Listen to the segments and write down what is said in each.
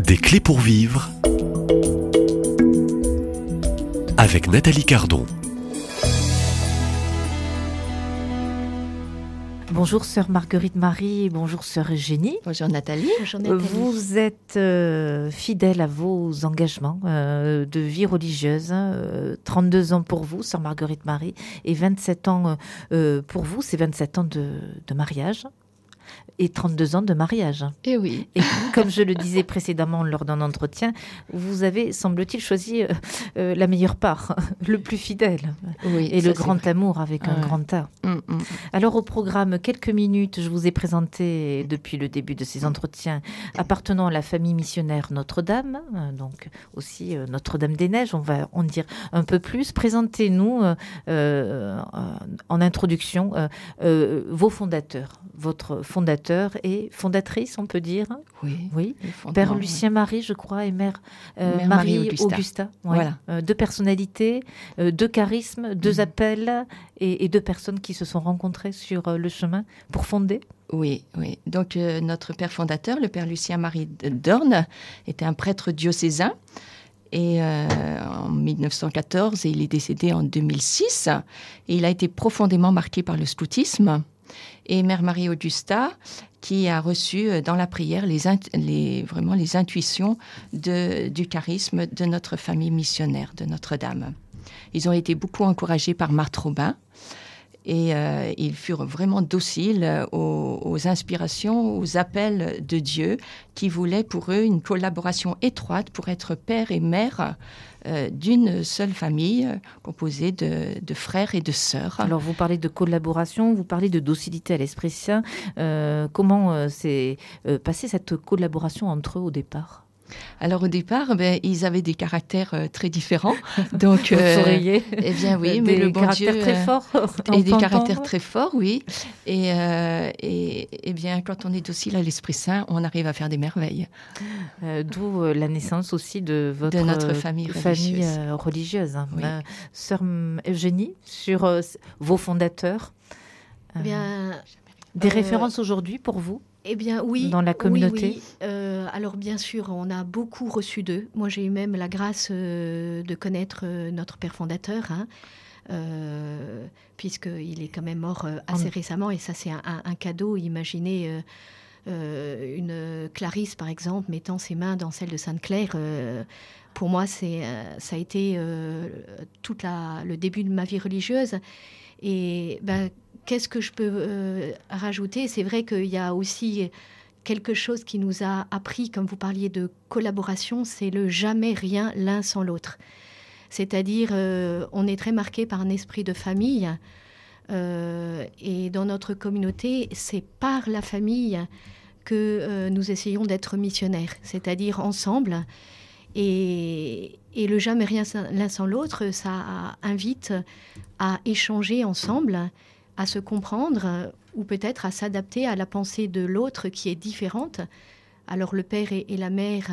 Des clés pour vivre avec Nathalie Cardon. Bonjour sœur Marguerite Marie, bonjour sœur Eugénie. Bonjour Nathalie. Bonjour Nathalie. Vous êtes fidèle à vos engagements de vie religieuse, 32 ans pour vous, sœur Marguerite Marie, et 27 ans pour vous, c'est 27 ans de mariage. Et 32 ans de mariage. Et oui. Et comme je le disais précédemment lors d'un entretien, vous avez, semble-t-il, choisi la meilleure part, le plus fidèle. Oui, et le grand amour avec un grand A. Alors au programme, quelques minutes, je vous ai présenté depuis le début de ces entretiens, appartenant à la famille missionnaire Notre-Dame, donc aussi Notre-Dame-des-Neiges, on va en dire un peu plus. Présentez-nous en introduction vos fondateurs, votre fondateur et fondatrice, on peut dire. Oui. Père Lucien Marie, je crois, et Mère Marie Augusta. Ouais. Voilà. Deux personnalités, deux charismes, deux appels et deux personnes qui se sont rencontrées sur le chemin pour fonder. Oui. Donc notre père fondateur, le Père Lucien Marie Dorn, était un prêtre diocésain. Et en 1914, et il est décédé en 2006. Et il a été profondément marqué par le scoutisme. Et Mère Marie Augusta, qui a reçu dans la prière les intuitions du charisme de notre famille missionnaire, de Notre-Dame. Ils ont été beaucoup encouragés par Marthe Robin. Et ils furent vraiment dociles aux inspirations, aux appels de Dieu, qui voulait pour eux une collaboration étroite pour être père et mère d'une seule famille composée de frères et de sœurs. Alors vous parlez de collaboration, vous parlez de docilité à l'Esprit Saint. Comment s'est passée cette collaboration entre eux au départ ? Alors au départ, ils avaient des caractères très différents. Donc, vous souriez. Eh bien oui, mais le bon Dieu très forts. Et des caractères très forts, oui. Et bien, quand on est docile à l'Esprit Saint, on arrive à faire des merveilles. D'où la naissance aussi de notre famille religieuse. Oui. Sœur Eugénie, sur vos fondateurs. Des références aujourd'hui pour vous? Eh bien, oui. Dans la communauté. Oui. Alors, bien sûr, on a beaucoup reçu d'eux. Moi, j'ai eu même la grâce de connaître notre père fondateur, puisqu'il est quand même mort assez récemment. Et ça, c'est un cadeau. Imaginez une Clarisse, par exemple, mettant ses mains dans celles de Sainte-Claire. Pour moi, ça a été tout le début de ma vie religieuse. Et qu'est-ce que je peux rajouter ? C'est vrai qu'il y a aussi quelque chose qui nous a appris, comme vous parliez de collaboration, c'est le jamais rien l'un sans l'autre. C'est-à-dire, on est très marqué par un esprit de famille. Et dans notre communauté, c'est par la famille que nous essayons d'être missionnaires, c'est-à-dire ensemble. Et le jamais rien l'un sans l'autre, ça invite à échanger ensemble, à se comprendre ou peut-être à s'adapter à la pensée de l'autre qui est différente. Alors le père et la mère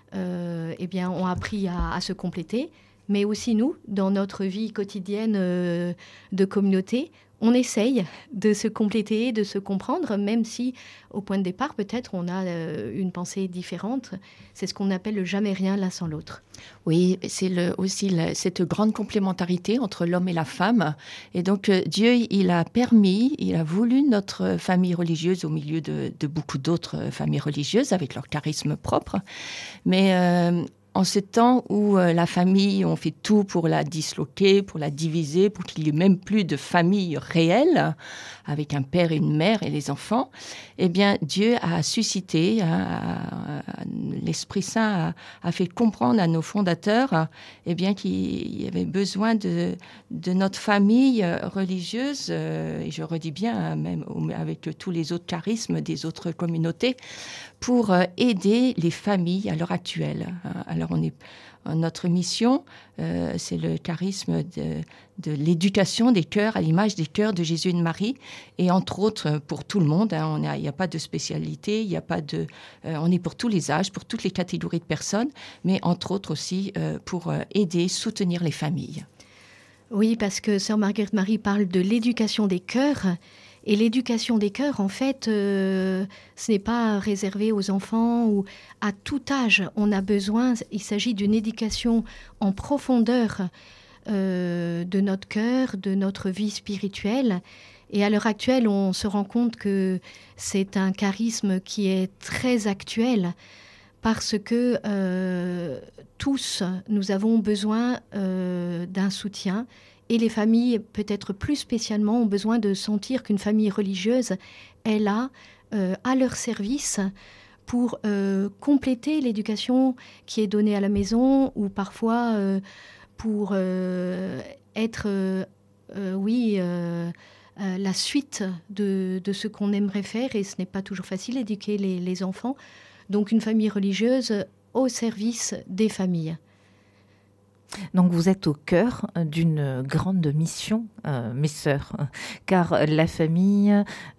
ont appris à se compléter, mais aussi nous, dans notre vie quotidienne de communauté, on essaye de se compléter, de se comprendre, même si au point de départ, peut-être, on a une pensée différente. C'est ce qu'on appelle le jamais rien l'un sans l'autre. Oui, c'est aussi cette grande complémentarité entre l'homme et la femme. Et donc, Dieu, il a voulu notre famille religieuse au milieu de beaucoup d'autres familles religieuses avec leur charisme propre. Mais en ce temps où la famille, on fait tout pour la disloquer, pour la diviser, pour qu'il n'y ait même plus de famille réelle, avec un père et une mère et les enfants, eh bien, Dieu a suscité, l'Esprit Saint a fait comprendre à nos fondateurs, eh bien, qu'il y avait besoin de notre famille religieuse, et je redis bien, même avec tous les autres charismes des autres communautés, pour aider les familles à l'heure actuelle. Alors, notre mission, c'est le charisme de l'éducation des cœurs à l'image des cœurs de Jésus et de Marie, et entre autres pour tout le monde. Il n'y a pas de spécialité, on est pour tous les âges, pour toutes les catégories de personnes, mais entre autres aussi pour aider, soutenir les familles. Oui, parce que Sœur Marguerite Marie parle de l'éducation des cœurs. Et l'éducation des cœurs, en fait, ce n'est pas réservé aux enfants ou à tout âge. On a besoin, il s'agit d'une éducation en profondeur de notre cœur, de notre vie spirituelle. Et à l'heure actuelle, on se rend compte que c'est un charisme qui est très actuel parce que tous, nous avons besoin d'un soutien. Et les familles, peut-être plus spécialement, ont besoin de sentir qu'une famille religieuse est là, à leur service, pour compléter l'éducation qui est donnée à la maison, ou parfois pour être, la suite de ce qu'on aimerait faire. Et ce n'est pas toujours facile d'éduquer les enfants. Donc une famille religieuse au service des familles. Donc vous êtes au cœur d'une grande mission, mes sœurs, car la famille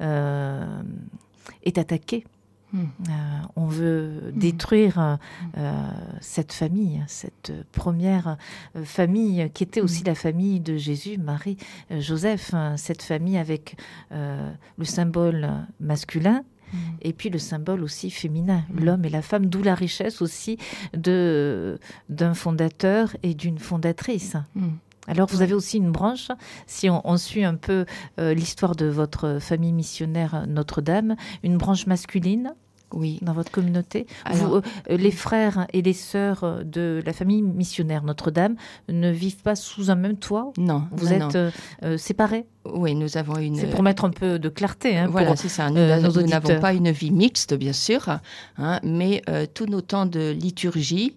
est attaquée. On veut détruire cette famille, cette première famille qui était aussi la famille de Jésus, Marie, Joseph, cette famille avec le symbole masculin. Et puis le symbole aussi féminin, l'homme et la femme, d'où la richesse aussi d'un fondateur et d'une fondatrice. Alors vous avez aussi une branche, si on suit un peu l'histoire de votre famille missionnaire Notre-Dame, une branche masculine. Oui, dans votre communauté. Alors, les frères et les sœurs de la famille missionnaire Notre-Dame ne vivent pas sous un même toit. Non. Vous êtes séparés. Oui, nous avons une... C'est pour mettre un peu de clarté. Voilà, c'est ça. Nous n'avons pas une vie mixte, bien sûr, mais tous nos temps de liturgie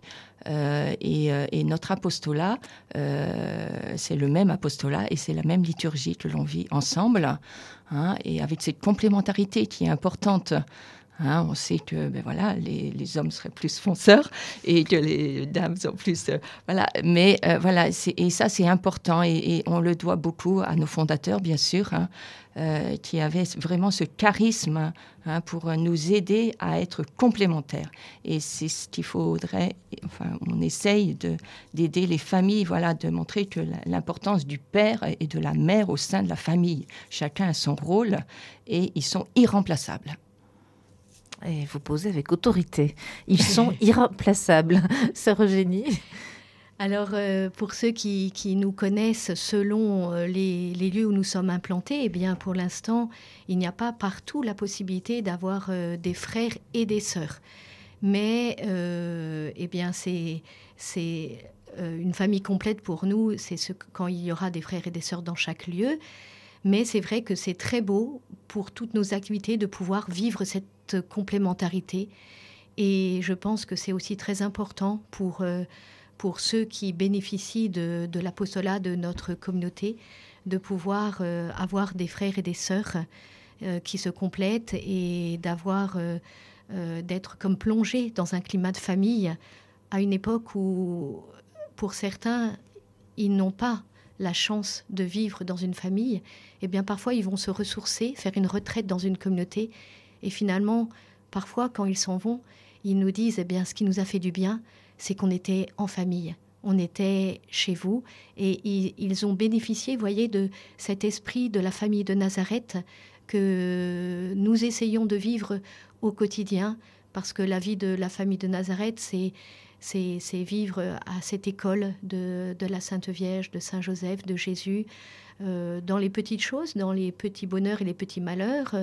et notre apostolat, c'est le même apostolat et c'est la même liturgie que l'on vit ensemble, et avec cette complémentarité qui est importante. On sait que les hommes seraient plus fonceurs et que les dames sont plus... Mais et ça c'est important et on le doit beaucoup à nos fondateurs, bien sûr, qui avaient vraiment ce charisme pour nous aider à être complémentaires. Et c'est ce qu'il faudrait... on essaye d'aider les familles, de montrer que l'importance du père et de la mère au sein de la famille. Chacun a son rôle et ils sont irremplaçables. Et vous posez avec autorité. Ils sont irremplaçables. Sœur Eugénie. Alors, pour ceux qui nous connaissent selon les lieux où nous sommes implantés, eh bien, pour l'instant, il n'y a pas partout la possibilité d'avoir des frères et des sœurs. Mais, eh bien, c'est une famille complète pour nous. C'est quand il y aura des frères et des sœurs dans chaque lieu. Mais c'est vrai que c'est très beau pour toutes nos activités de pouvoir vivre cette complémentarité. Et je pense que c'est aussi très important pour ceux qui bénéficient de l'apostolat de notre communauté, de pouvoir avoir des frères et des sœurs qui se complètent et d'être comme plongés dans un climat de famille à une époque où, pour certains, ils n'ont pas la chance de vivre dans une famille. Eh bien, parfois, ils vont se ressourcer, faire une retraite dans une communauté. Et finalement, parfois, quand ils s'en vont, ils nous disent, eh bien, ce qui nous a fait du bien, c'est qu'on était en famille. On était chez vous. Et ils ont bénéficié, vous voyez, de cet esprit de la famille de Nazareth que nous essayons de vivre au quotidien. Parce que la vie de la famille de Nazareth, c'est vivre à cette école de la Sainte Vierge, de Saint Joseph, de Jésus, dans les petites choses, dans les petits bonheurs et les petits malheurs,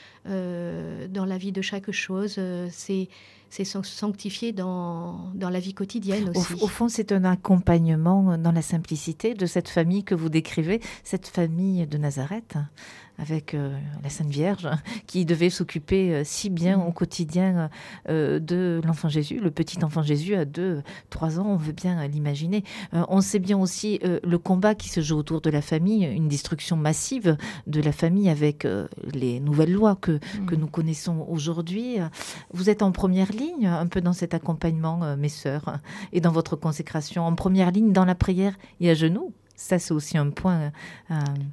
dans la vie de chaque chose. C'est sanctifié dans la vie quotidienne aussi. Au fond, c'est un accompagnement dans la simplicité de cette famille que vous décrivez, cette famille de Nazareth, avec la Sainte Vierge, qui devait s'occuper si bien au quotidien de l'enfant Jésus, le petit enfant Jésus à 2-3 ans, on veut bien l'imaginer. On sait bien aussi le combat qui se joue autour de la famille, une destruction massive de la famille avec les nouvelles lois que nous connaissons aujourd'hui. Vous êtes en première ligne, un peu dans cet accompagnement, mes sœurs, et dans votre consécration, en première ligne dans la prière et à genoux. Ça, c'est aussi un point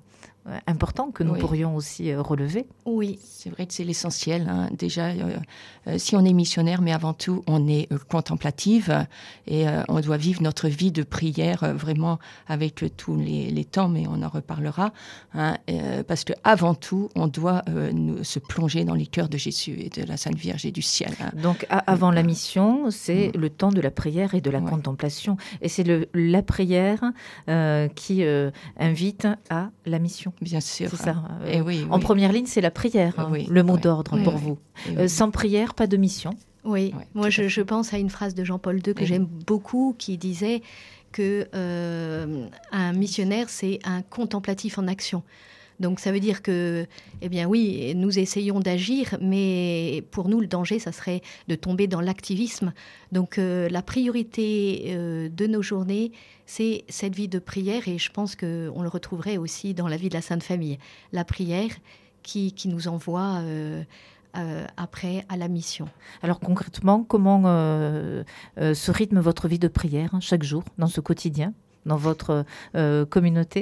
importants que nous pourrions aussi relever. Oui, c'est vrai que c'est l'essentiel. Déjà, si on est missionnaire, mais avant tout, on est contemplative et on doit vivre notre vie de prière vraiment avec tous les temps, mais on en reparlera. Parce qu'avant tout, on doit se plonger dans les cœurs de Jésus et de la Sainte Vierge et du ciel. Donc, avant la mission, c'est le temps de la prière et de la contemplation. Et c'est la prière qui invite à la mission. Bien sûr. C'est ça. Et oui. En première ligne, c'est la prière, le mot d'ordre pour vous. Sans prière, pas de mission. Oui, moi je pense à une phrase de Jean-Paul II que j'aime beaucoup, qui disait que un missionnaire, c'est un contemplatif en action. Donc ça veut dire que, eh bien oui, nous essayons d'agir, mais pour nous, le danger, ça serait de tomber dans l'activisme. Donc la priorité de nos journées, c'est cette vie de prière, et je pense qu'on le retrouverait aussi dans la vie de la Sainte Famille. La prière qui nous envoie après à la mission. Alors concrètement, comment se rythme votre vie de prière chaque jour, dans ce quotidien, dans votre communauté ?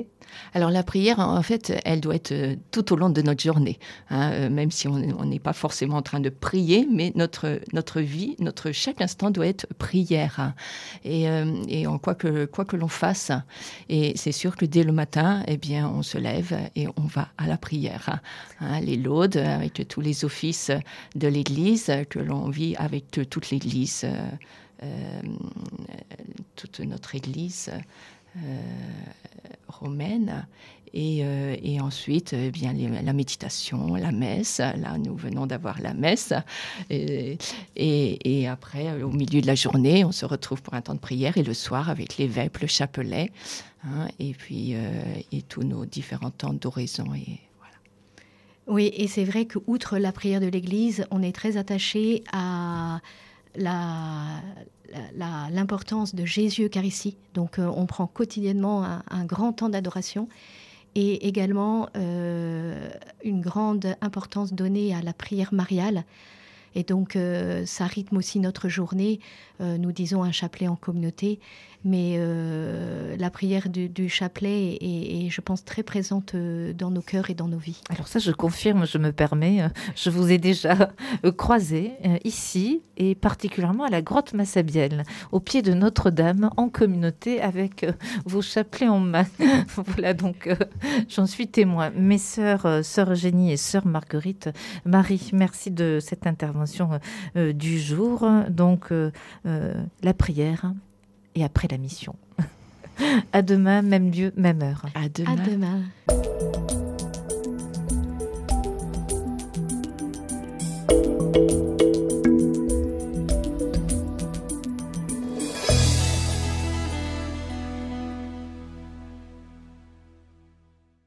Alors la prière, en fait, elle doit être tout au long de notre journée, même si on n'est pas forcément en train de prier, mais notre vie, chaque instant doit être prière, et en quoi que l'on fasse. Et c'est sûr que dès le matin, eh bien, on se lève et on va à la prière. Les laudes, avec tous les offices de l'Église que l'on vit avec toute l'Église, toute notre Église romaine, et ensuite bien la méditation, la messe. Là, nous venons d'avoir la messe, et après, au milieu de la journée, on se retrouve pour un temps de prière, et le soir avec les vêpres, le chapelet, et puis et tous nos différents temps d'oraison. Et voilà. Oui, et c'est vrai qu'outre la prière de l'Église, on est très attaché à l'importance de Jésus Eucharistie. Donc on prend quotidiennement un grand temps d'adoration, et également une grande importance donnée à la prière mariale. Et donc ça rythme aussi notre journée. Nous disons un chapelet en communauté, mais la prière du chapelet est, je pense, très présente dans nos cœurs et dans nos vies. Alors ça, je confirme, je me permets, je vous ai déjà croisé ici, et particulièrement à la grotte Massabielle, au pied de Notre-Dame, en communauté, avec vos chapelets en main. Voilà, donc j'en suis témoin. Mes sœurs, sœur Eugénie et sœur Marguerite, Marie, merci de cette intervention du jour. Donc la prière et après la mission. À demain, même lieu, même heure. À demain. À demain.